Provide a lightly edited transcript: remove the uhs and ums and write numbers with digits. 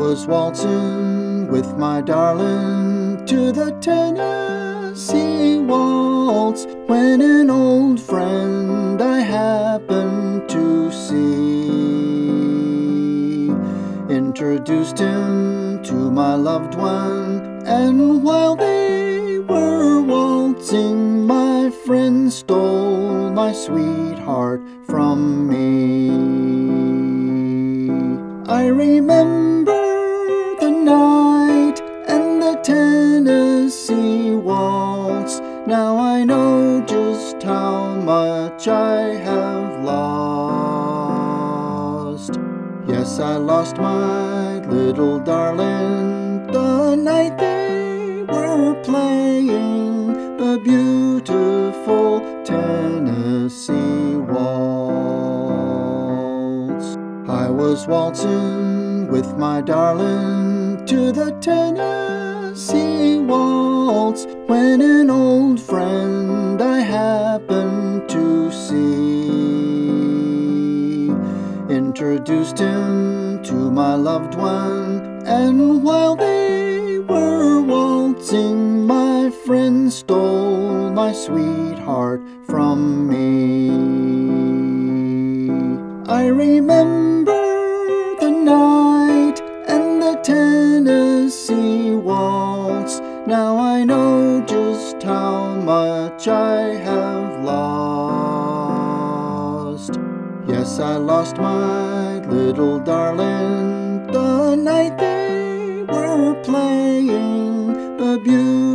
was waltzing with my darling to the Tennessee Waltz when an old friend I happened to see introduced him to my loved one, and while they were waltzing, my friend stole my sweetheart from me. I remember the night and the Tennessee Waltz. Now I know just how much I have lost. Yes, I lost my little darling the night they were playing the beautiful Tennessee Waltz. I was waltzing with my darling to the Tennessee Waltz when an old friend I happened to see introduced him to my loved one, and while they were waltzing, my friend stole my sweetheart from me. I remember the night and the Tennessee Waltz. Now I know just how much I have lost. Yes, I lost my little darling the night they were playing the beautiful